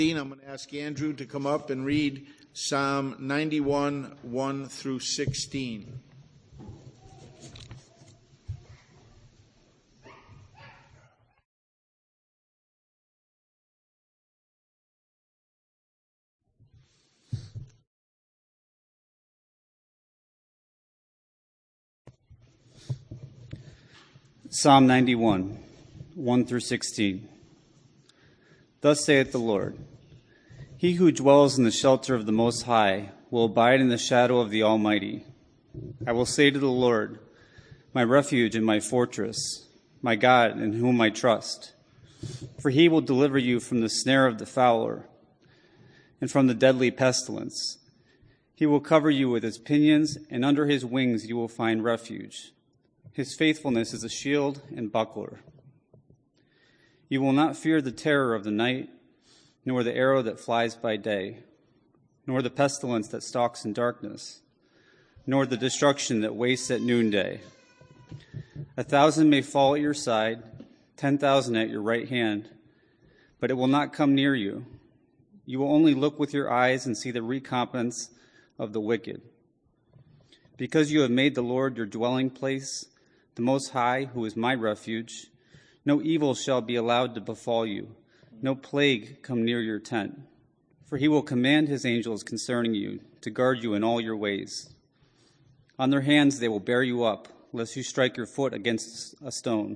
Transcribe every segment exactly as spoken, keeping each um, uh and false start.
I'm going to ask Andrew to come up and read Psalm ninety-one, one through sixteen. Psalm ninety-one, one through sixteen. Thus saith the Lord, He who dwells in the shelter of the Most High will abide in the shadow of the Almighty. I will say to the Lord, my refuge and my fortress, my God in whom I trust. For he will deliver you from the snare of the fowler and from the deadly pestilence. He will cover you with his pinions, and under his wings you will find refuge. His faithfulness is a shield and buckler. You will not fear the terror of the night, nor the arrow that flies by day, nor the pestilence that stalks in darkness, nor the destruction that wastes at noonday. A thousand may fall at your side, ten thousand at your right hand, but it will not come near you. You will only look with your eyes and see the recompense of the wicked. Because you have made the Lord your dwelling place, the Most High, who is my refuge, no evil shall be allowed to befall you, no plague come near your tent. For he will command his angels concerning you to guard you in all your ways. On their hands they will bear you up, lest you strike your foot against a stone.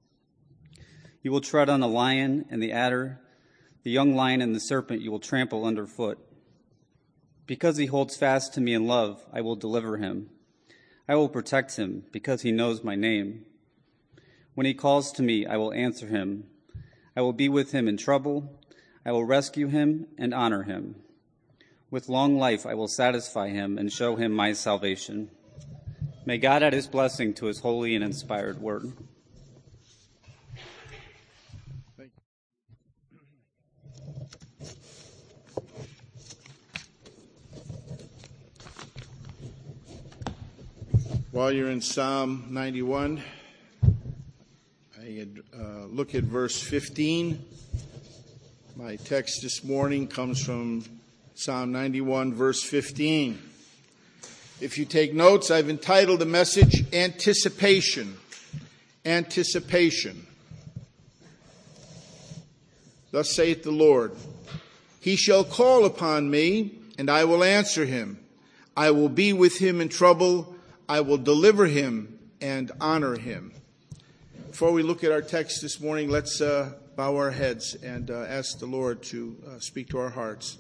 You will tread on the lion and the adder, the young lion and the serpent you will trample underfoot. Because he holds fast to me in love, I will deliver him. I will protect him, because he knows my name. When he calls to me, I will answer him. I will be with him in trouble. I will rescue him and honor him. With long life I will satisfy him and show him my salvation. May God add his blessing to his holy and inspired word. Thank you. While you're in Psalm ninety-one, I uh, look at verse fifteen. My text this morning comes from Psalm ninety-one, verse fifteen. If you take notes, I've entitled the message, Anticipation. Anticipation. Thus saith the Lord, He shall call upon me, and I will answer him. I will be with him in trouble. I will deliver him and honor him. Before we look at our text this morning, let's uh, bow our heads and uh, ask the Lord to uh, speak to our hearts.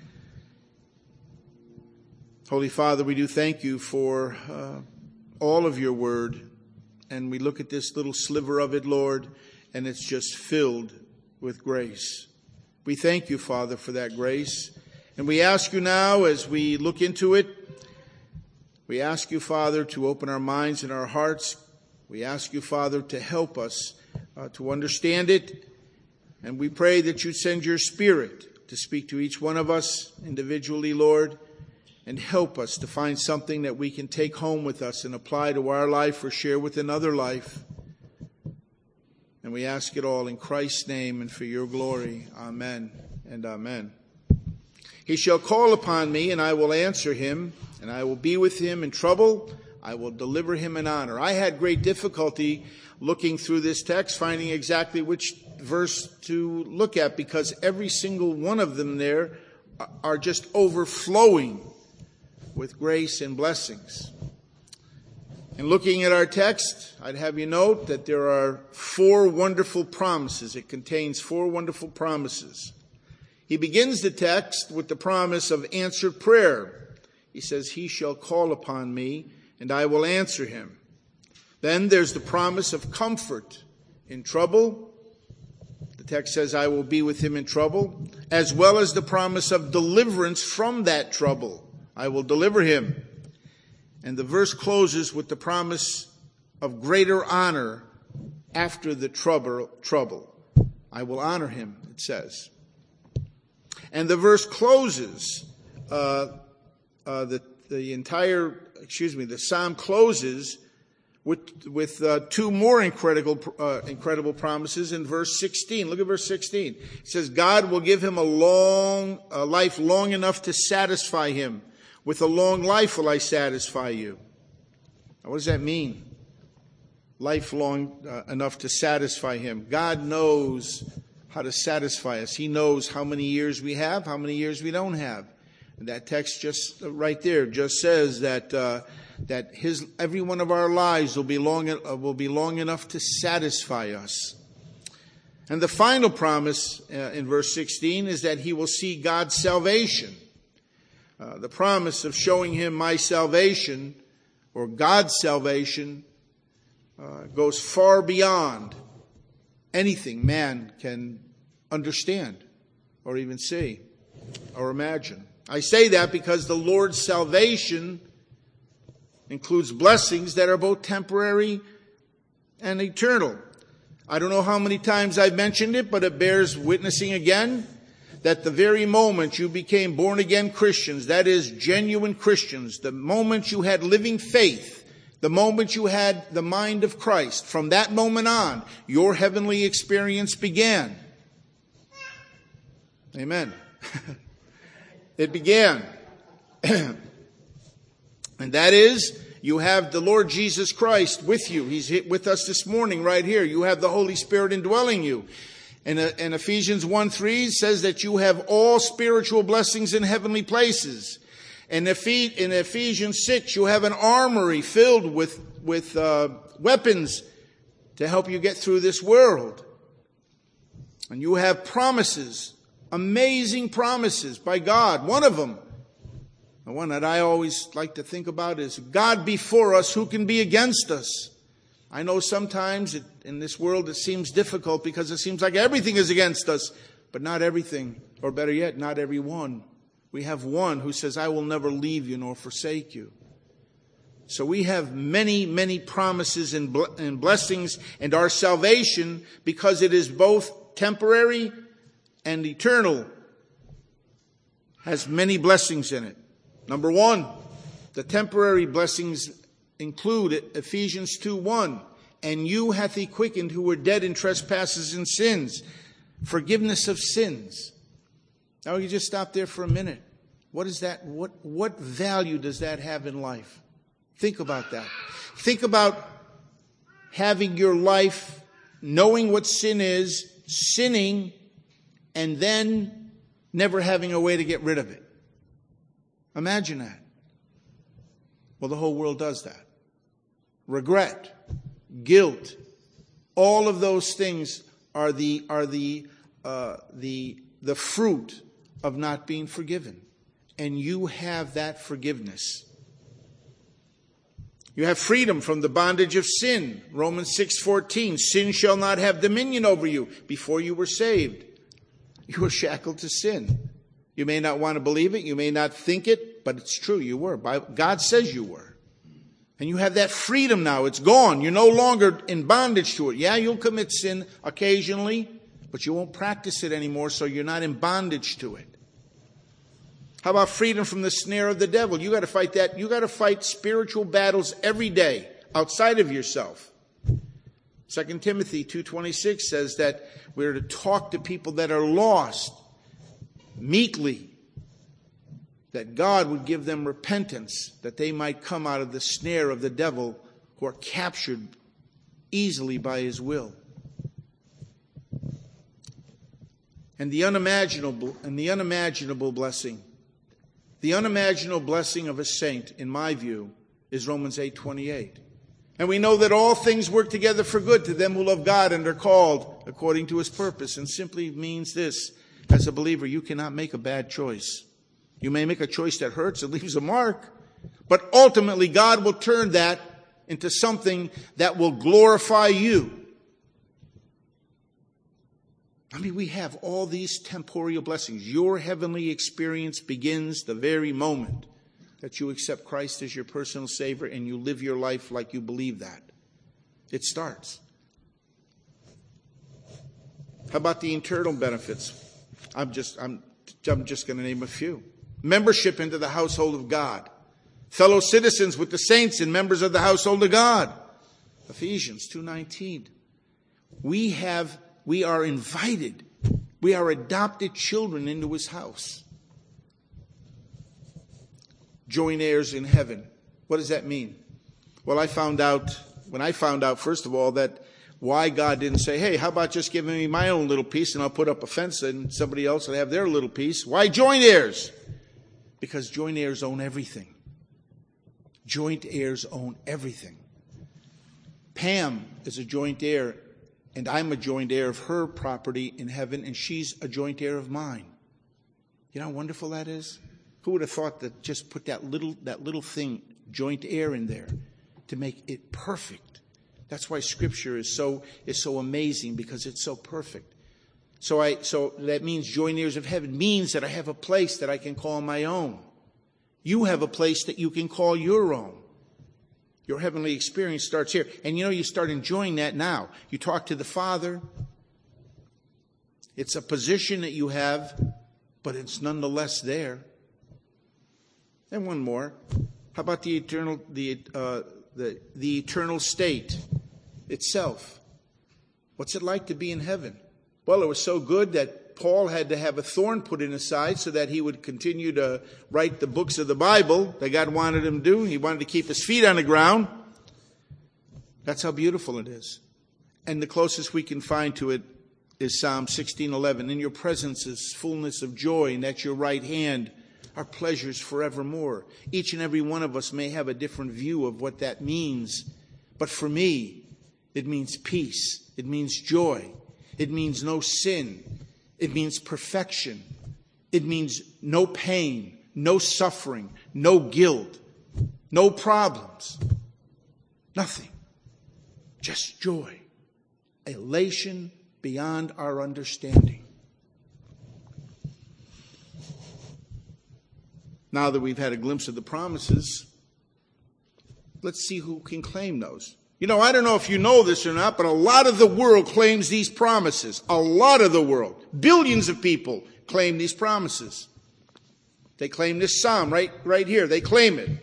Holy Father, we do thank you for uh, all of your word. And we look at this little sliver of it, Lord, and it's just filled with grace. We thank you, Father, for that grace. And we ask you now, as we look into it, we ask you, Father, to open our minds and our hearts. We ask you, Father, to help us uh, to understand it. And we pray that you send your Spirit to speak to each one of us individually, Lord, and help us to find something that we can take home with us and apply to our life or share with another life. And we ask it all in Christ's name and for your glory. Amen and amen. He shall call upon me, and I will answer him, and I will be with him in trouble. I will deliver him in honor. I had great difficulty looking through this text, finding exactly which verse to look at, because every single one of them there are just overflowing with grace and blessings. And looking at our text, I'd have you note that there are four wonderful promises. It contains four wonderful promises. He begins the text with the promise of answered prayer. He says, He shall call upon me, and I will answer him. Then there's the promise of comfort in trouble. The text says, I will be with him in trouble, as well as the promise of deliverance from that trouble. I will deliver him. And the verse closes with the promise of greater honor after the trouble. trouble. I will honor him, it says. And the verse closes, uh, uh, the, the entire, excuse me, the psalm closes with, with uh, two more incredible, uh, incredible promises in verse sixteen. Look at verse sixteen. It says, God will give him a long, a life long enough to satisfy him. With a long life will I satisfy you. Now, what does that mean? Life long uh, enough to satisfy him. God knows how to satisfy us. He knows how many years we have, how many years we don't have. And that text just uh, right there just says that uh, that his every one of our lives will be long uh, will be long enough to satisfy us. And the final promise uh, in verse sixteen is that he will see God's salvation. Uh, the promise of showing him my salvation or God's salvation Uh, goes far beyond anything man can understand or even see or imagine. I say that because the Lord's salvation includes blessings that are both temporary and eternal. I don't know how many times I've mentioned it, but it bears witnessing again that the very moment you became born again Christians, that is genuine Christians, the moment you had living faith, the moment you had the mind of Christ, from that moment on, your heavenly experience began. Amen. It began. And that is, you have the Lord Jesus Christ with you. He's with us this morning right here. You have the Holy Spirit indwelling you. And, uh, and Ephesians one three says that you have all spiritual blessings in heavenly places. And in Ephesians six, you have an armory filled with, with uh, weapons to help you get through this world. And you have promises, amazing promises by God. One of them, the one that I always like to think about is, God before us, who can be against us? I know sometimes it, in this world it seems difficult because it seems like everything is against us, but not everything, or better yet, not everyone. We have one who says, I will never leave you nor forsake you. So we have many, many promises and blessings, and our salvation, because it is both temporary and eternal, has many blessings in it. Number one, the temporary blessings include Ephesians two one. And you hath he quickened who were dead in trespasses and sins. Forgiveness of sins. Now you just stop there for a minute. What is that? What, what value does that have in life? Think about that. Think about having your life, knowing what sin is, sinning, and then never having a way to get rid of it. Imagine that. Well, the whole world does that. Regret, guilt, all of those things are the are the uh, the the fruit of not being forgiven. And you have that forgiveness. You have freedom from the bondage of sin. Romans six fourteen. Sin shall not have dominion over you. Before you were saved, you were shackled to sin. You may not want to believe it. You may not think it, but it's true. You were. God says you were. And you have that freedom now. It's gone. You're no longer in bondage to it. Yeah, you'll commit sin occasionally, but you won't practice it anymore, so you're not in bondage to it. How about freedom from the snare of the devil? You got to fight that. You got to fight spiritual battles every day outside of yourself. Second Timothy two twenty-six says that we're to talk to people that are lost meekly, that God would give them repentance, that they might come out of the snare of the devil, who are captured easily by his will. And the unimaginable and the unimaginable blessing, the unimaginable blessing of a saint, in my view, is Romans eight twenty-eight. And we know that all things work together for good to them who love God and are called according to his purpose. And simply means this: as a believer, you cannot make a bad choice. You may make a choice that hurts, it leaves a mark, but ultimately God will turn that into something that will glorify you. I mean, we have all these temporal blessings. Your heavenly experience begins the very moment that you accept Christ as your personal Savior and you live your life like you believe that. It starts. How about the eternal benefits? I'm just, I'm, I'm just going to name a few. Membership into the household of God. Fellow citizens with the saints and members of the household of God. Ephesians two nineteen. We have, we are invited. We are adopted children into his house. Joint heirs in heaven. What does that mean? Well, I found out, when I found out, first of all, that why God didn't say, hey, how about just giving me my own little piece and I'll put up a fence and somebody else will have their little piece. Why joint heirs? Because joint heirs own everything. Joint heirs own everything. Pam is a joint heir, and I'm a joint heir of her property in heaven, and she's a joint heir of mine. You know how wonderful that is? Who would have thought that just put that little that little thing, joint heir, in there to make it perfect? That's why Scripture is so is so amazing, because it's so perfect. So I so that means joint heirs of heaven means that I have a place that I can call my own. You have a place that you can call your own. Your heavenly experience starts here. And you know, you start enjoying that now. You talk to the Father. It's a position that you have, but it's nonetheless there. And one more. How about the eternal, the uh, the the eternal state itself? What's it like to be in heaven? Well, it was so good that Paul had to have a thorn put in his side so that he would continue to write the books of the Bible that God wanted him to do. He wanted to keep his feet on the ground. That's how beautiful it is. And the closest we can find to it is Psalm sixteen eleven. In your presence is fullness of joy, and at your right hand are pleasures forevermore. Each and every one of us may have a different view of what that means. But for me, it means peace. It means joy. It means no sin. It means perfection. It means no pain, no suffering, no guilt, no problems. Nothing. Just joy. Elation beyond our understanding. Now that we've had a glimpse of the promises, let's see who can claim those. You know, I don't know if you know this or not, but a lot of the world claims these promises. A lot of the world. Billions of people claim these promises. They claim this psalm right, right here. They claim it.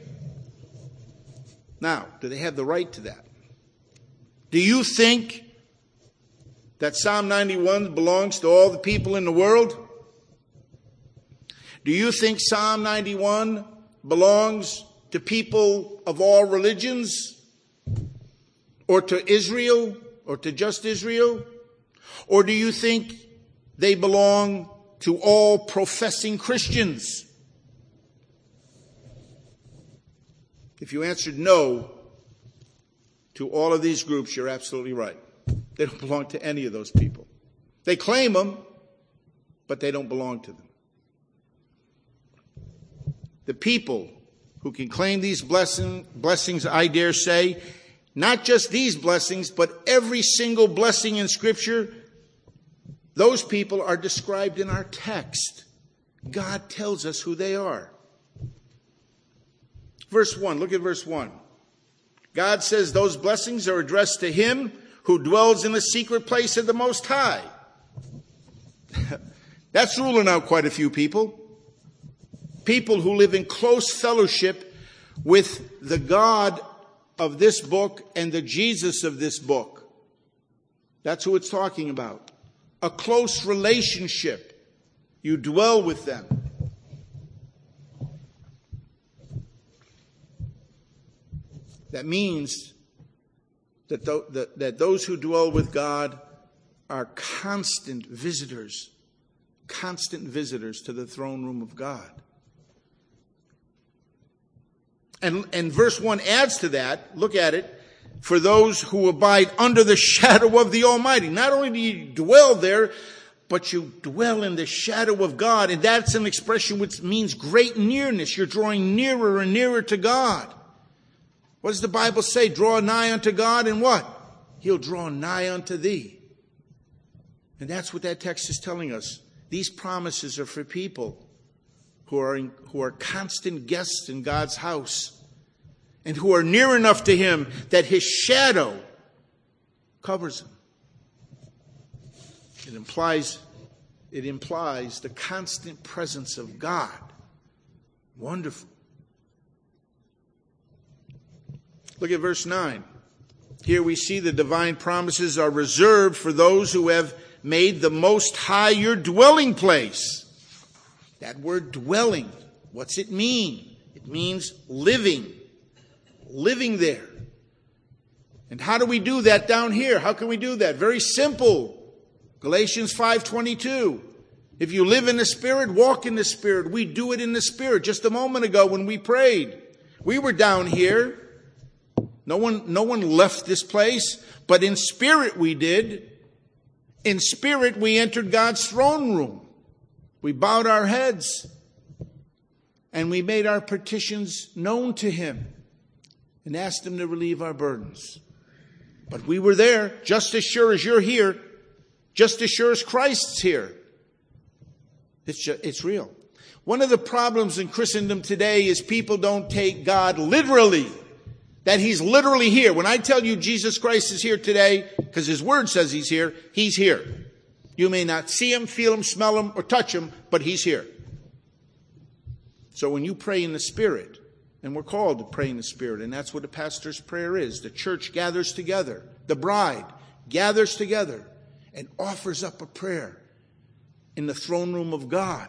Now, do they have the right to that? Do you think that Psalm ninety-one belongs to all the people in the world? Do you think Psalm ninety-one belongs to people of all religions? Or to Israel? Or to just Israel? Or do you think they belong to all professing Christians? If you answered no to all of these groups, you're absolutely right. They don't belong to any of those people. They claim them, but they don't belong to them. The people who can claim these blessing, blessings, I dare say, not just these blessings, but every single blessing in Scripture, those people are described in our text. God tells us who they are. Verse one, look at verse one. God says those blessings are addressed to him who dwells in the secret place of the Most High. That's ruling out quite a few people. People who live in close fellowship with the God of this book and the Jesus of this book. That's who it's talking about. A close relationship. You dwell with them. That means that, th- that, that those who dwell with God are constant visitors. Constant visitors to the throne room of God. And, and verse one adds to that, look at it, for those who abide under the shadow of the Almighty. Not only do you dwell there, but you dwell in the shadow of God. And that's an expression which means great nearness. You're drawing nearer and nearer to God. What does the Bible say? Draw nigh unto God and what? He'll draw nigh unto thee. And that's what that text is telling us. These promises are for people who are in, who are constant guests in God's house and who are near enough to him that his shadow covers them. It implies, it implies the constant presence of God. Wonderful. Look at verse nine. Here we see the divine promises are reserved for those who have made the Most High your dwelling place. That word dwelling, what's it mean? It means living. Living there. And how do we do that down here? How can we do that? Very simple. Galatians five twenty-two. If you live in the Spirit, walk in the Spirit. We do it in the Spirit. Just a moment ago when we prayed, we were down here. No one, no one left this place, but in spirit we did. In spirit we entered God's throne room. We bowed our heads and we made our petitions known to Him and asked Him to relieve our burdens. But we were there just as sure as you're here, just as sure as Christ's here. It's just, it's real. One of the problems in Christendom today is people don't take God literally. That He's literally here. When I tell you Jesus Christ is here today, because His Word says He's here, He's here. You may not see Him, feel Him, smell Him, or touch Him, but He's here. So when you pray in the Spirit, and we're called to pray in the Spirit, and that's what a pastor's prayer is. The church gathers together. The bride gathers together and offers up a prayer in the throne room of God.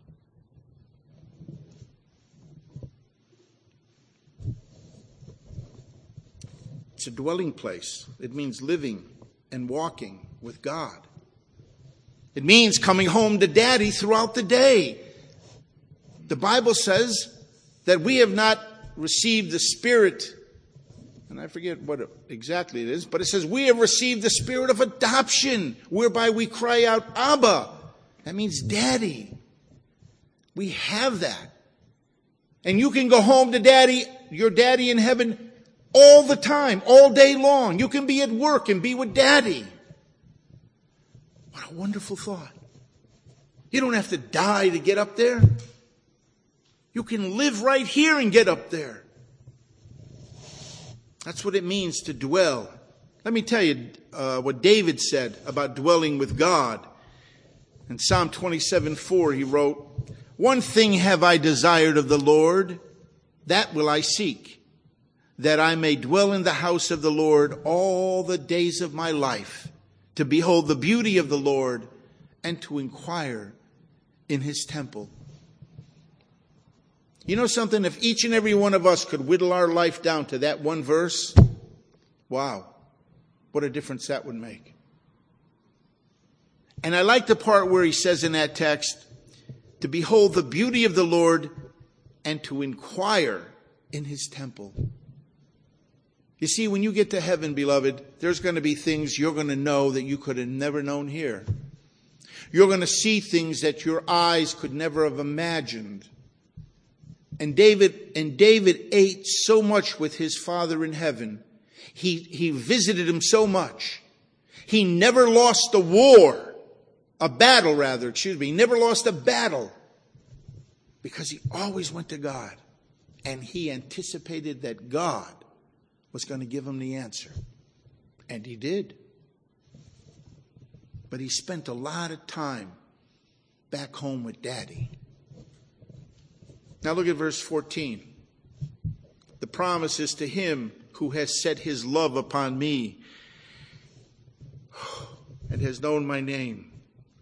It's a dwelling place. It means living and walking with God. It means coming home to Daddy throughout the day. The Bible says that we have not received the Spirit, and I forget what it, exactly it is, but it says we have received the Spirit of adoption, whereby we cry out, Abba. That means Daddy. We have that. And you can go home to Daddy, your Daddy in heaven, all the time, all day long. You can be at work and be with Daddy. What a wonderful thought. You don't have to die to get up there. You can live right here and get up there. That's what it means to dwell. Let me tell you uh, what David said about dwelling with God. In Psalm twenty-seven four, he wrote, "One thing have I desired of the Lord, that will I seek, that I may dwell in the house of the Lord all the days of my life, to behold the beauty of the Lord and to inquire in His temple." You know something? If each and every one of us could whittle our life down to that one verse, wow, what a difference that would make. And I like the part where he says in that text, to behold the beauty of the Lord and to inquire in His temple. You see, when you get to heaven, beloved, there's going to be things you're going to know that you could have never known here. You're going to see things that your eyes could never have imagined. And David, and David ate so much with his Father in heaven. He, he visited Him so much. He never lost a war, a battle rather, excuse me. He never lost a battle because he always went to God. And he anticipated that God was going to give him the answer. And He did. But he spent a lot of time back home with Daddy. Now look at verse fourteen. The promise is to him who has set his love upon me and has known my name.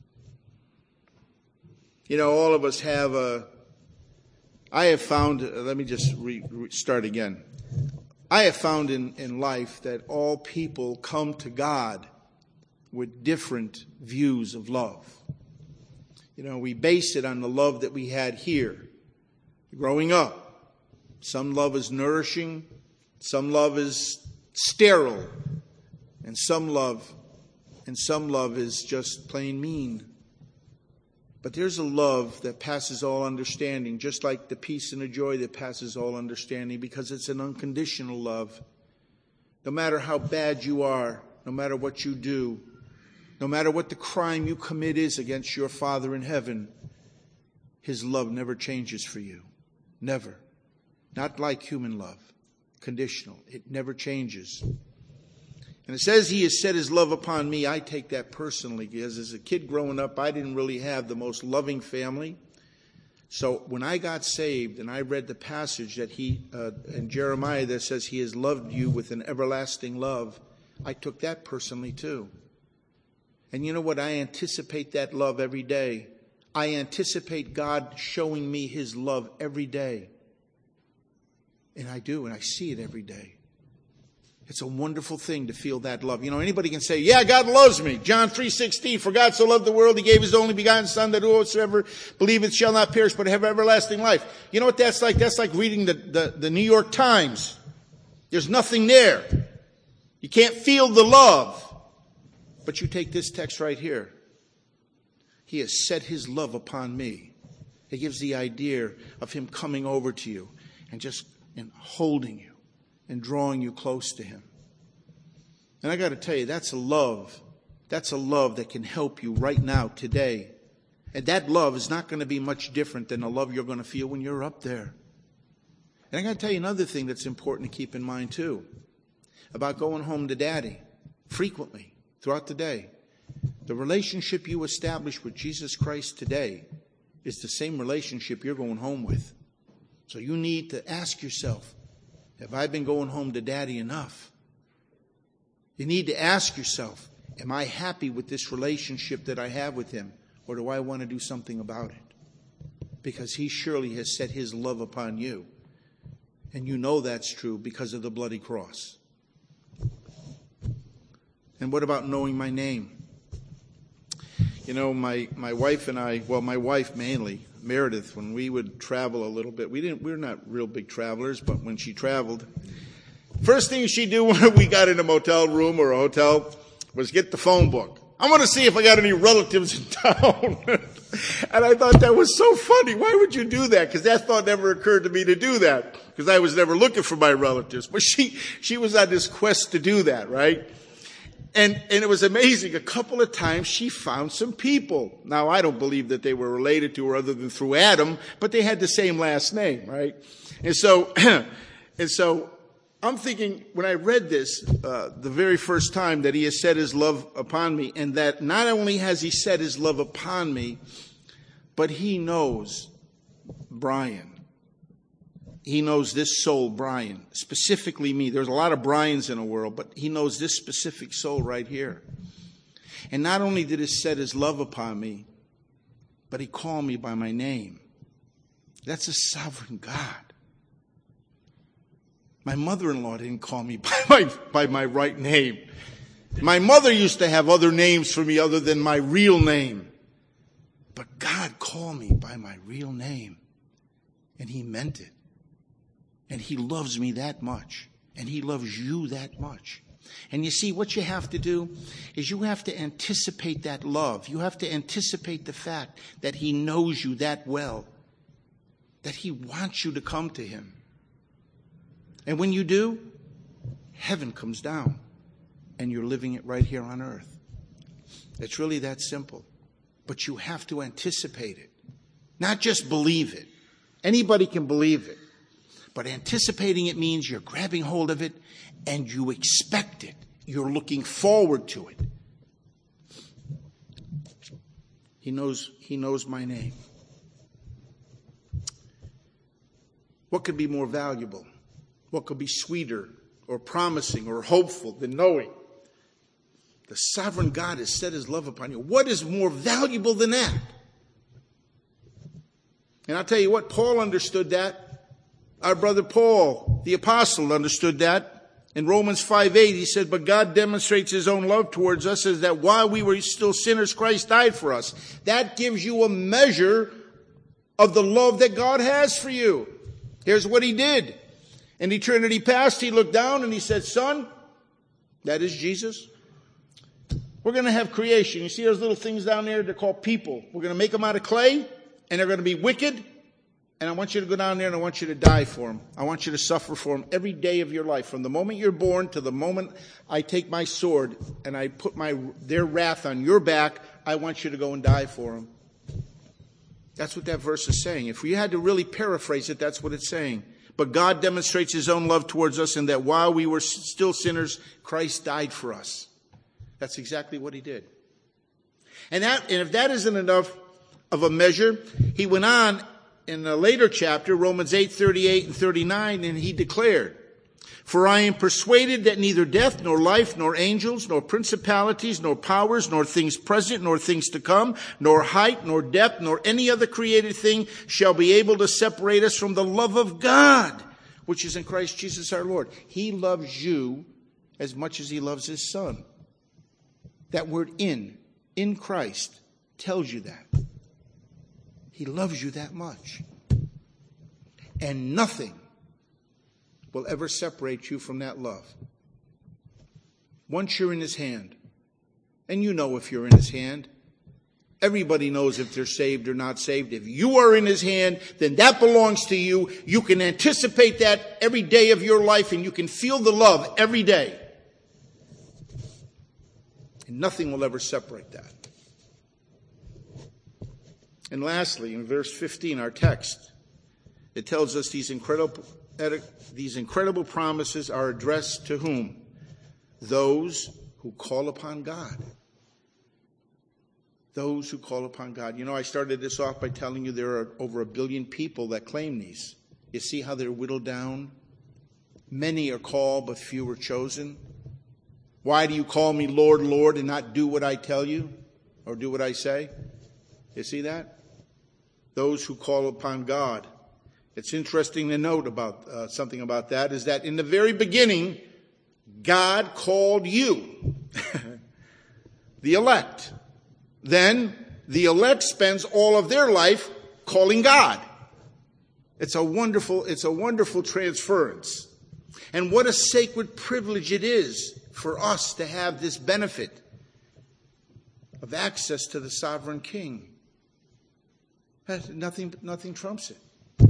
You know, all of us have a, I have found, let me just re, re, start again. I have found in, in life that all people come to God with different views of love. You know, we base it on the love that we had here, growing up. Some love is nourishing, some love is sterile, and some love, and some love is just plain mean. But there's a love that passes all understanding, just like the peace and the joy that passes all understanding, because it's an unconditional love. No matter how bad you are, no matter what you do, no matter what the crime you commit is against your Father in heaven, His love never changes for you. Never. Not like human love. Conditional. It never changes. And it says He has set His love upon me. I take that personally, because as a kid growing up, I didn't really have the most loving family. So when I got saved and I read the passage that he, uh, in Jeremiah that says he has loved you with an everlasting love, I took that personally too. And you know what? I anticipate that love every day. I anticipate God showing me his love every day. And I do, and I see it every day. It's a wonderful thing to feel that love. You know, anybody can say, yeah, God loves me. John three sixteen, for God so loved the world, he gave his only begotten Son, that whosoever believeth shall not perish, but have everlasting life. You know what that's like? That's like reading the, the, the New York Times. There's nothing there. You can't feel the love. But you take this text right here. He has set his love upon me. It gives the idea of him coming over to you and just and holding you and drawing you close to him. And I got to tell you, that's a love. That's a love that can help you right now, today. And that love is not going to be much different than the love you're going to feel when you're up there. And I got to tell you another thing that's important to keep in mind too, about going home to Daddy frequently throughout the day. The relationship you establish with Jesus Christ today is the same relationship you're going home with. So you need to ask yourself, have I been going home to Daddy enough? You need to ask yourself, am I happy with this relationship that I have with him? Or do I want to do something about it? Because he surely has set his love upon you. And you know that's true because of the bloody cross. And what about knowing my name? You know, my, my wife and I, well, my wife mainly, Meredith, when we would travel a little bit, we didn't, we were not real big travelers, but when she traveled, first thing she'd do when we got in a motel room or a hotel was get the phone book. I want to see if I got any relatives in town. And I thought that was so funny. Why would you do that? Because that thought never occurred to me to do that. Because I was never looking for my relatives. But she, she was on this quest to do that, right? And, and it was amazing. A couple of times she found some people. Now, I don't believe that they were related to her other than through Adam, but they had the same last name, right? And so, and so I'm thinking, when I read this, uh, the very first time that he has set his love upon me, and that not only has he set his love upon me, but he knows Brian. He knows this soul, Brian, specifically me. There's a lot of Brians in the world, but he knows this specific soul right here. And not only did he set his love upon me, but he called me by my name. That's a sovereign God. My mother-in-law didn't call me by my, by my right name. My mother used to have other names for me other than my real name. But God called me by my real name. And he meant it. And he loves me that much. And he loves you that much. And you see, what you have to do is you have to anticipate that love. You have to anticipate the fact that he knows you that well. That he wants you to come to him. And when you do, heaven comes down. And you're living it right here on earth. It's really that simple. But you have to anticipate it. Not just believe it. Anybody can believe it. But anticipating it means you're grabbing hold of it and you expect it. You're looking forward to it. He knows, he knows my name. What could be more valuable? What could be sweeter or promising or hopeful than knowing the sovereign God has set his love upon you? What is more valuable than that? And I'll tell you what, Paul understood that. Our brother Paul, the apostle, understood that. In Romans five eight, he said, but God demonstrates his own love towards us is that while we were still sinners, Christ died for us. That gives you a measure of the love that God has for you. Here's what he did. In eternity past, he looked down and he said, son, that is Jesus, we're going to have creation. You see those little things down there? They're called people. We're going to make them out of clay, and they're going to be wicked. And I want you to go down there and I want you to die for them. I want you to suffer for them every day of your life. From the moment you're born to the moment I take my sword and I put my their wrath on your back, I want you to go and die for them. That's what that verse is saying. If we had to really paraphrase it, that's what it's saying. But God demonstrates his own love towards us in that while we were still sinners, Christ died for us. That's exactly what he did. And that, and if that isn't enough of a measure, he went on in a later chapter, Romans eight, thirty-eight and thirty-nine, and he declared, "For I am persuaded that neither death, nor life, nor angels, nor principalities, nor powers, nor things present, nor things to come, nor height, nor depth, nor any other created thing shall be able to separate us from the love of God, which is in Christ Jesus our Lord." He loves you as much as he loves his son. That word in, in Christ, tells you that. He loves you that much. And nothing will ever separate you from that love. Once you're in his hand, and you know if you're in his hand, everybody knows if they're saved or not saved. If you are in his hand, then that belongs to you. You can anticipate that every day of your life, and you can feel the love every day. And nothing will ever separate that. And lastly, in verse fifteen, our text, it tells us these incredible, these incredible promises are addressed to whom? Those who call upon God. Those who call upon God. You know, I started this off by telling you there are over a billion people that claim these. You see how they're whittled down? Many are called, but few are chosen. Why do you call me Lord, Lord, and not do what I tell you or do what I say? You see that? Those who call upon God. It's interesting to note about uh, something about that is that in the very beginning, God called you, the elect. Then the elect spends all of their life calling God. It's a wonderful, it's a wonderful transference. And what a sacred privilege it is for us to have this benefit of access to the sovereign King. Nothing, nothing trumps it.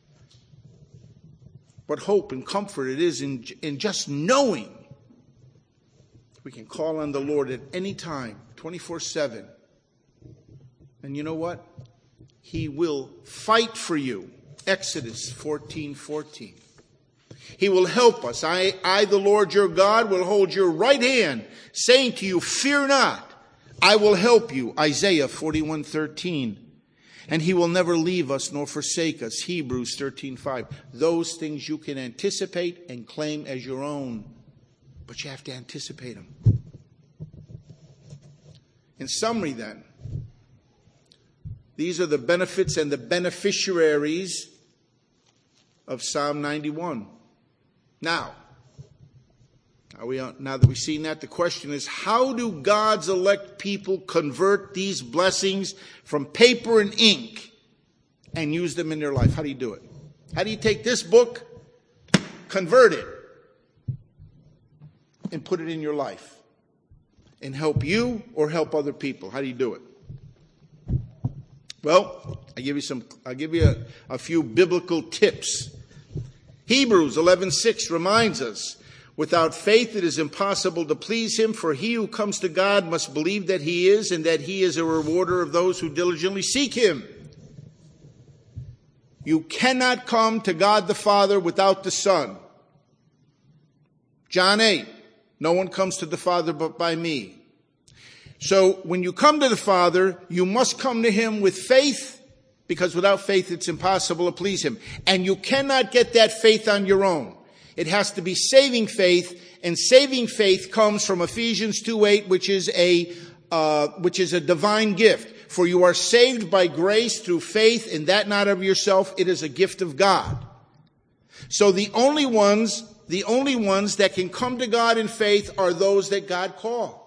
What hope and comfort it is in, in just knowing we can call on the Lord at any time, twenty-four seven. And you know what? He will fight for you. Exodus fourteen fourteen. He will help us. I, I, the Lord your God, will hold your right hand, saying to you, fear not, I will help you. Isaiah forty-one thirteen. And he will never leave us nor forsake us. Hebrews thirteen five. Those things you can anticipate and claim as your own. But you have to anticipate them. In summary then, these are the benefits and the beneficiaries of Psalm ninety-one. Now, are we, now that we've seen that, the question is, how do God's elect people convert these blessings from paper and ink and use them in their life? How do you do it? How do you take this book, convert it, and put it in your life and help you or help other people? How do you do it? Well, I give you some. I'll give you a, a few biblical tips. Hebrews eleven six reminds us, without faith it is impossible to please him, for he who comes to God must believe that he is, and that he is a rewarder of those who diligently seek him. You cannot come to God the Father without the Son. John eight, no one comes to the Father but by me. So when you come to the Father, you must come to him with faith, because without faith it's impossible to please him. And you cannot get that faith on your own. It has to be saving faith, and saving faith comes from Ephesians two eight, which is a uh, which is a divine gift. For you are saved by grace through faith, and that not of yourself, it is a gift of God. So the only ones, the only ones that can come to God in faith are those that God calls.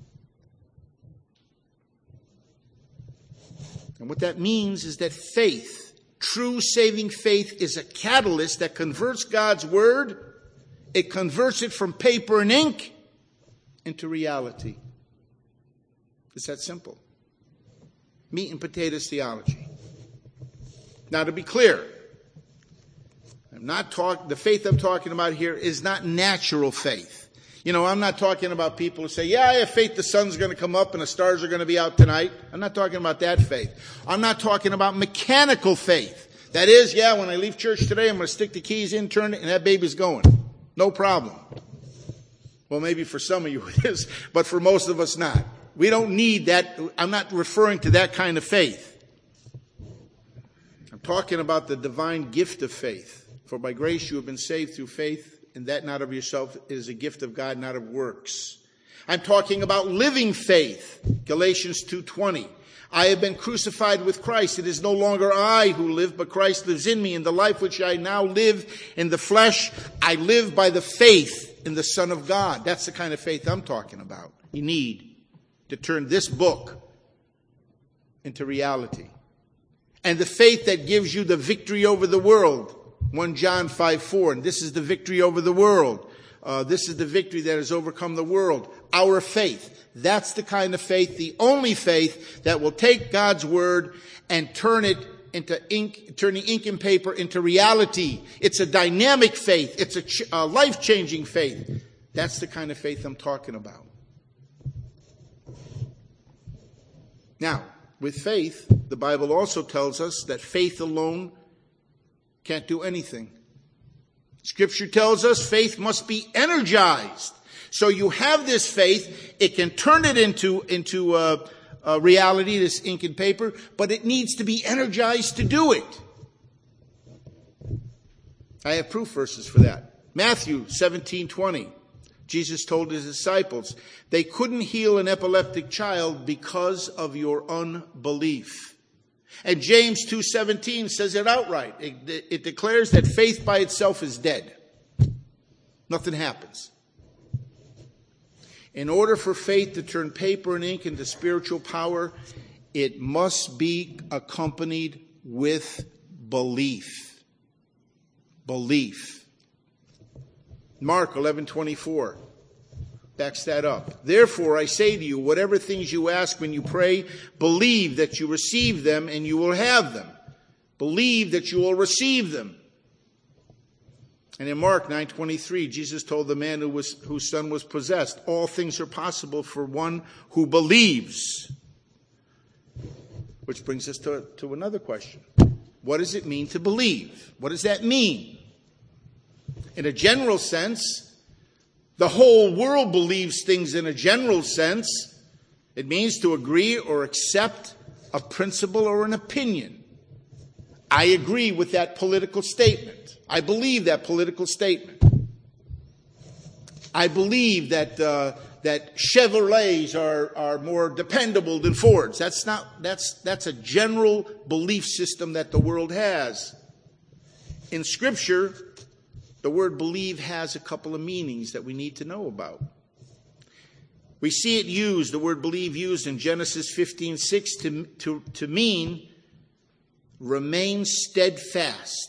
And what that means is that faith, true saving faith, is a catalyst that converts God's word. It converts it from paper and ink into reality. It's that simple. Meat and potatoes theology. Now, to be clear, I'm not talking, the faith I'm talking about here is not natural faith. You know, I'm not talking about people who say, yeah, I have faith the sun's going to come up and the stars are going to be out tonight. I'm not talking about that faith. I'm not talking about mechanical faith. That is, yeah, when I leave church today, I'm going to stick the keys in, turn it, and that baby's going. No problem. Well, maybe for some of you it is, but for most of us not. We don't need that. I'm not referring to that kind of faith. I'm I'm talking about the divine gift of faith. For by grace you have been saved through faith, and that not of yourself. It is a gift of God, not of works. I'm talking about living faith. Galatians two twenty. I have been crucified with Christ. It is no longer I who live, but Christ lives in me. In the life which I now live in the flesh, I live by the faith in the Son of God. That's the kind of faith I'm talking about. You need to turn this book into reality. And the faith that gives you the victory over the world. First John five four. And this is the victory over the world. Uh, this is the victory that has overcome the world. Our faith. That's the kind of faith, the only faith that will take God's word and turn it into ink, turning ink and paper into reality. It's a dynamic faith. It's a, ch- a life-changing faith. That's the kind of faith I'm talking about. Now, with faith, the Bible also tells us that faith alone can't do anything. Scripture tells us faith must be energized. So you have this faith, it can turn it into, into uh, uh, reality, this ink and paper, but it needs to be energized to do it. I have proof verses for that. Matthew seventeen twenty. Jesus told his disciples, they couldn't heal an epileptic child because of your unbelief. And James two seventeen says it outright. It, it declares that faith by itself is dead. Nothing happens. In order for faith to turn paper and ink into spiritual power, it must be accompanied with belief. Belief. Mark eleven twenty-four backs that up. Therefore, I say to you, whatever things you ask when you pray, believe that you receive them and you will have them. Believe that you will receive them. And in Mark nine twenty-three, Jesus told the man who was, whose son was possessed, all things are possible for one who believes. Which brings us to, to another question. What does it mean to believe? What does that mean? In a general sense, the whole world believes things in a general sense. It means to agree or accept a principle or an opinion. I agree with that political statement. I believe that political statement. I believe that uh, that Chevrolets are, are more dependable than Fords. That's not that's that's a general belief system that the world has. In Scripture, the word believe has a couple of meanings that we need to know about. We see it used, the word believe used in Genesis fifteen six to, to, to mean remain steadfast.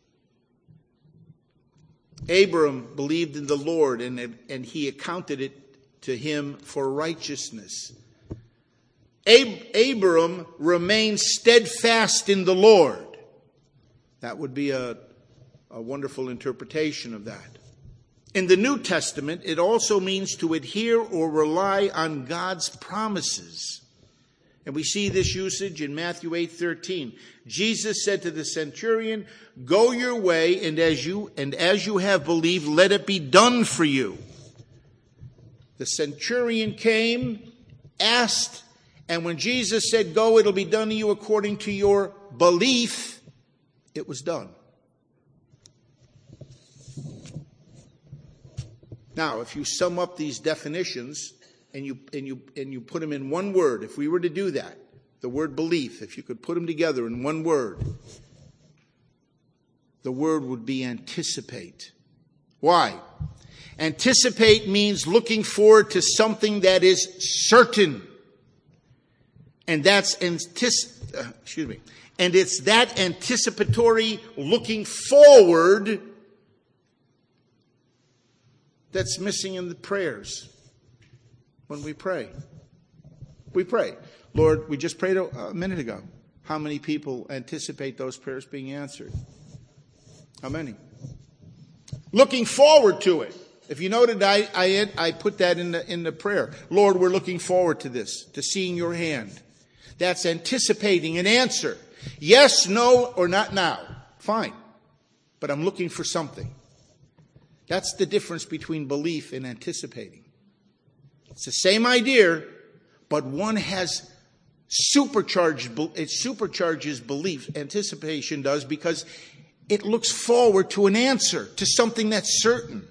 Abram believed in the Lord and, and he accounted it to him for righteousness. Ab- Abram remained steadfast in the Lord. That would be a A wonderful interpretation of that. In the New Testament, it also means to adhere or rely on God's promises. And we see this usage in Matthew eight thirteen. Jesus said to the centurion, go your way, and as you and as you have believed, let it be done for you. The centurion came, asked, and when Jesus said, go, it'll be done to you according to your belief, it was done. Now, if you sum up these definitions and you and you and you put them in one word, if we were to do that, the word belief, if you could put them together in one word, the word would be anticipate. Why? Anticipate means looking forward to something that is certain. And that's antici- uh, excuse me. And it's that anticipatory looking forward that's missing in the prayers when we pray. We pray. Lord, we just prayed a minute ago. How many people anticipate those prayers being answered? How many? Looking forward to it. If you noted, I, I, I put that in the, in the prayer. Lord, we're looking forward to this, to seeing your hand. That's anticipating an answer. Yes, no, or not now. Fine. But I'm looking for something. That's the difference between belief and anticipating. It's the same idea, but one has supercharged, it supercharges belief, anticipation does, because it looks forward to an answer, to something that's certain.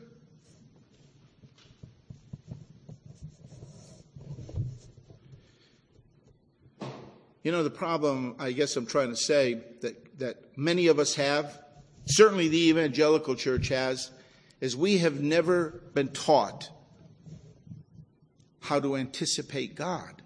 You know, the problem, I guess I'm trying to say, that, that many of us have, certainly the evangelical church has, is we have never been taught how to anticipate God.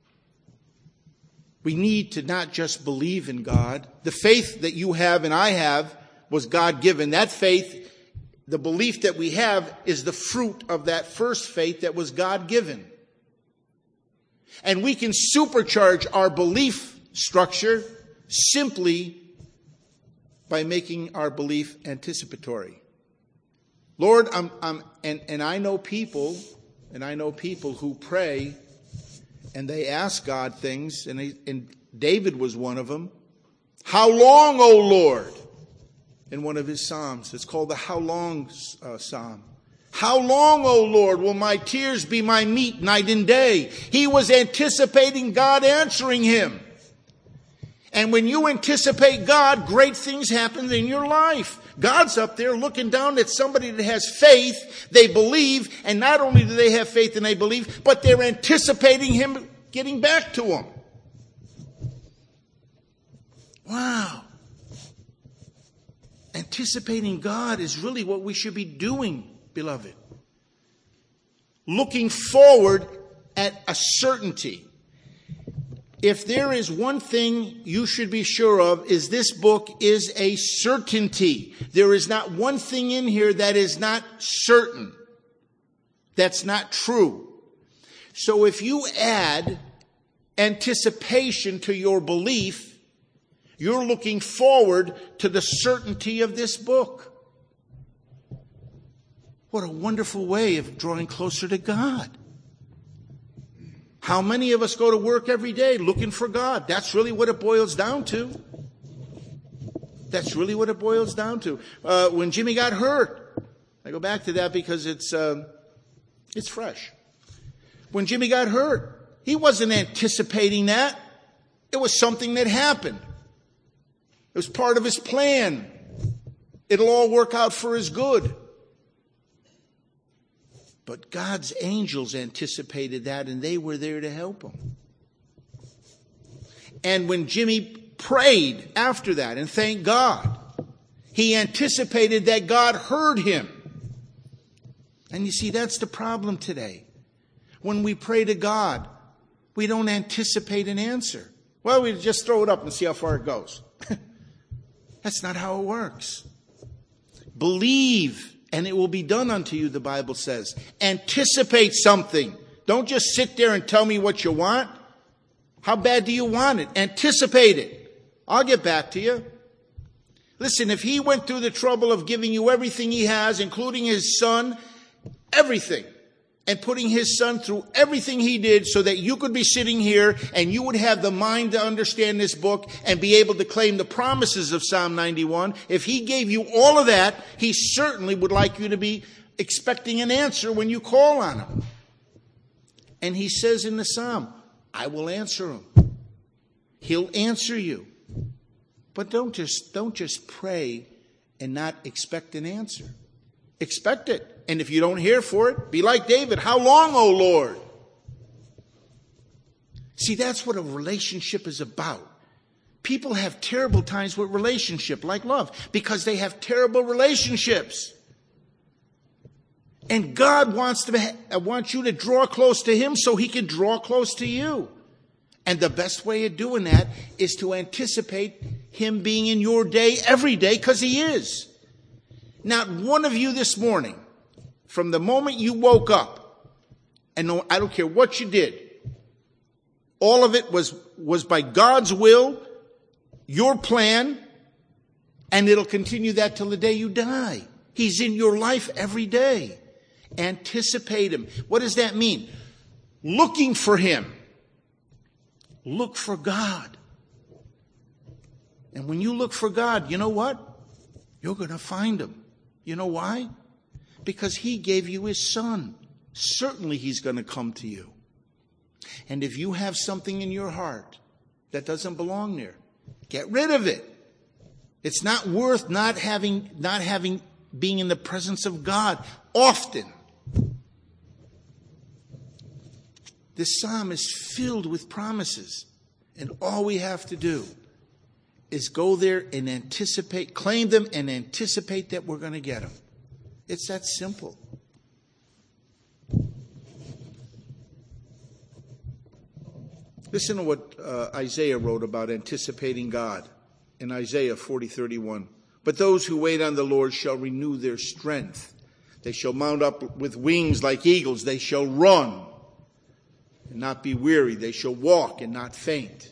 We need to not just believe in God. The faith that you have and I have was God-given. That faith, the belief that we have, is the fruit of that first faith that was God-given. And we can supercharge our belief structure simply by making our belief anticipatory. Lord, I'm, I'm, and, and I know people, and I know people who pray and they ask God things, and, they, and David was one of them. How long, O Lord? In one of his psalms. It's called the How Long uh, Psalm. How long, O Lord, will my tears be my meat night and day? He was anticipating God answering him. And when you anticipate God, great things happen in your life. God's up there looking down at somebody that has faith, they believe, and not only do they have faith and they believe, but they're anticipating him getting back to them. Wow. Anticipating God is really what we should be doing, beloved. Looking forward at a certainty. If there is one thing you should be sure of, is this book is a certainty. There is not one thing in here that is not certain. That's not true. So if you add anticipation to your belief, you're looking forward to the certainty of this book. What a wonderful way of drawing closer to God. How many of us go to work every day looking for God? That's really what it boils down to. That's really what it boils down to. Uh, when Jimmy got hurt, I go back to that because it's uh, it's fresh. When Jimmy got hurt, he wasn't anticipating that. It was something that happened. It was part of his plan. It'll all work out for his good. But God's angels anticipated that, and they were there to help him. And when Jimmy prayed after that and thanked God, he anticipated that God heard him. And you see, that's the problem today. When we pray to God, we don't anticipate an answer. Well, we just throw it up and see how far it goes. That's not how it works. Believe, and it will be done unto you, the Bible says. Anticipate something. Don't just sit there and tell me what you want. How bad do you want it? Anticipate it. I'll get back to you. Listen, if he went through the trouble of giving you everything he has, including his son, everything, and putting his son through everything he did so that you could be sitting here and you would have the mind to understand this book and be able to claim the promises of Psalm ninety-one, if he gave you all of that, he certainly would like you to be expecting an answer when you call on him. And he says in the Psalm, I will answer him. He'll answer you. But don't just, don't just pray and not expect an answer. Expect it. And if you don't hear for it, be like David. How long, O Lord? See, that's what a relationship is about. People have terrible times with relationship, like love, because they have terrible relationships. And God wants to ha- wants you to draw close to him so he can draw close to you. And the best way of doing that is to anticipate him being in your day every day, because he is. Not one of you this morning, from the moment you woke up, and no, I don't care what you did, all of it was, was by God's will, your plan, and it'll continue that till the day you die. He's in your life every day. Anticipate him. What does that mean? Looking for him. Look for God. And when you look for God, you know what? You're going to find him. You know why? Because he gave you his son. Certainly he's going to come to you. And if you have something in your heart that doesn't belong there, get rid of it. It's not worth not having, not having, being in the presence of God often. This psalm is filled with promises. And all we have to do is go there and anticipate, claim them and anticipate that we're going to get them. It's that simple. Listen to what uh, Isaiah wrote about anticipating God in Isaiah forty thirty-one. But those who wait on the Lord shall renew their strength. They shall mount up with wings like eagles. They shall run and not be weary. They shall walk and not faint.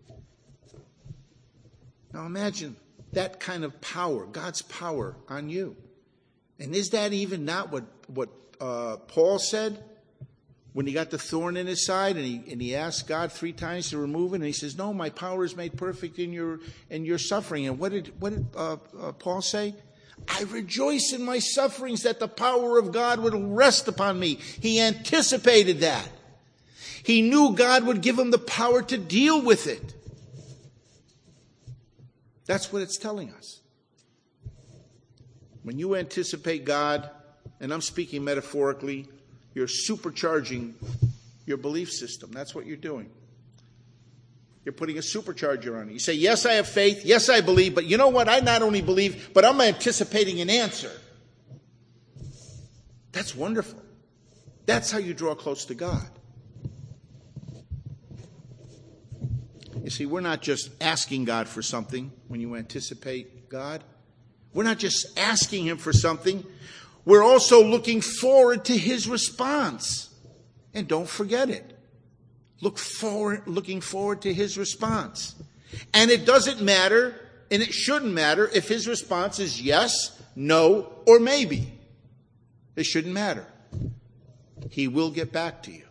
Now imagine that kind of power, God's power on you. And is that even not what, what uh, Paul said when he got the thorn in his side and he, and he asked God three times to remove it? And he says, no, my power is made perfect in your, in your suffering. And what did, what did uh, uh, Paul say? I rejoice in my sufferings that the power of God would rest upon me. He anticipated that. He knew God would give him the power to deal with it. That's what it's telling us. When you anticipate God, and I'm speaking metaphorically, you're supercharging your belief system. That's what you're doing. You're putting a supercharger on it. You say, yes, I have faith. Yes, I believe. But you know what? I not only believe, but I'm anticipating an answer. That's wonderful. That's how you draw close to God. You see, we're not just asking God for something when you anticipate God. We're not just asking him for something. We're also looking forward to his response. And don't forget it. Look forward, looking forward to his response. And it doesn't matter, and it shouldn't matter, if his response is yes, no, or maybe. It shouldn't matter. He will get back to you.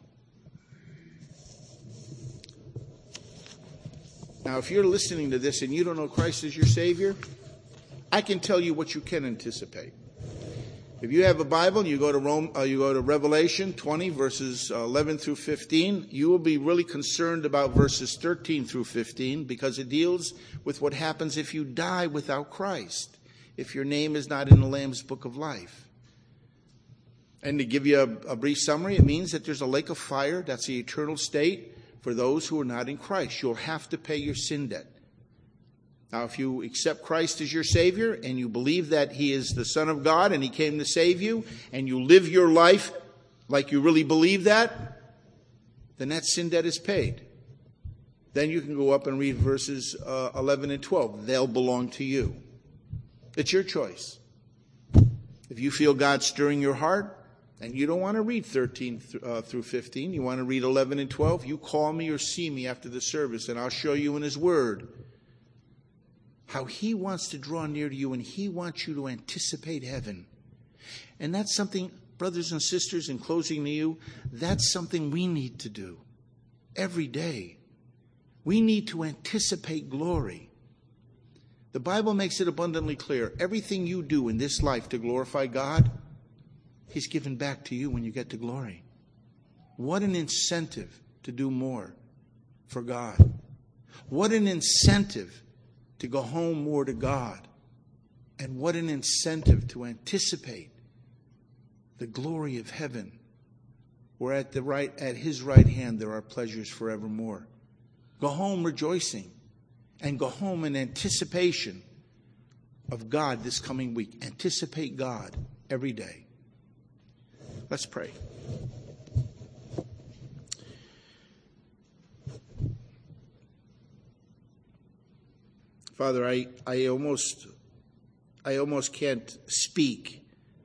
Now, if you're listening to this and you don't know Christ as your Savior, I can tell you what you can anticipate. If you have a Bible and you go to Rome, uh, you go to Revelation twenty, verses eleven through fifteen, you will be really concerned about verses thirteen through fifteen because it deals with what happens if you die without Christ, if your name is not in the Lamb's Book of Life. And to give you a, a brief summary, it means that there's a lake of fire. That's the eternal state for those who are not in Christ. You'll have to pay your sin debt. Now, if you accept Christ as your Savior and you believe that he is the Son of God and he came to save you, and you live your life like you really believe that, then that sin debt is paid. Then you can go up and read verses uh, eleven and twelve. They'll belong to you. It's your choice. If you feel God stirring your heart, and you don't want to read thirteen uh, through fifteen, you want to read eleven and twelve, you call me or see me after the service, and I'll show you in his word how he wants to draw near to you, and he wants you to anticipate heaven. And that's something, brothers and sisters, in closing to you, that's something we need to do every day. We need to anticipate glory. The Bible makes it abundantly clear. Everything you do in this life to glorify God, he's given back to you when you get to glory. What an incentive to do more for God. What an incentive to go home more to God. And what an incentive to anticipate the glory of heaven, where at the right, at his right hand there are pleasures forevermore. Go home rejoicing, and go home in anticipation of God this coming week. Anticipate God every day. Let's pray. Father, I, I almost I almost can't speak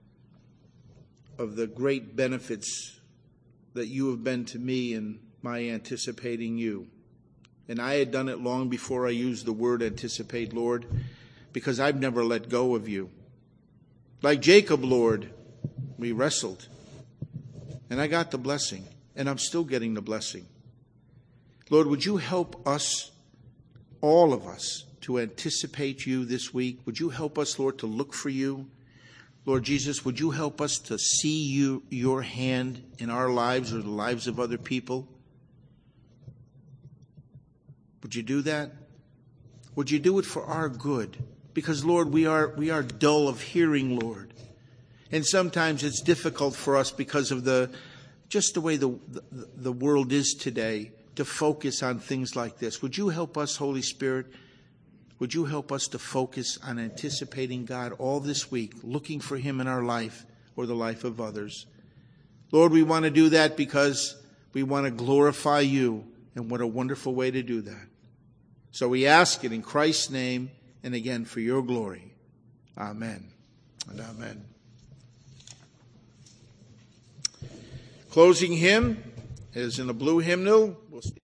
of the great benefits that you have been to me in my anticipating you. And I had done it long before I used the word anticipate, Lord, because I've never let go of you. Like Jacob, Lord, we wrestled. And I got the blessing, and I'm still getting the blessing. Lord, would you help us, all of us, to anticipate you this week? Would you help us, Lord, to look for you? Lord Jesus, would you help us to see you, your hand in our lives or the lives of other people? Would you do that? Would you do it for our good? Because, Lord, we are we are dull of hearing, Lord. And sometimes it's difficult for us because of the just the way the, the, the world is today to focus on things like this. Would you help us, Holy Spirit? Would you help us to focus on anticipating God all this week, looking for him in our life or the life of others? Lord, we want to do that because we want to glorify you, and what a wonderful way to do that. So we ask it in Christ's name, and again for your glory. Amen and amen. Closing hymn is in a blue hymnal. We'll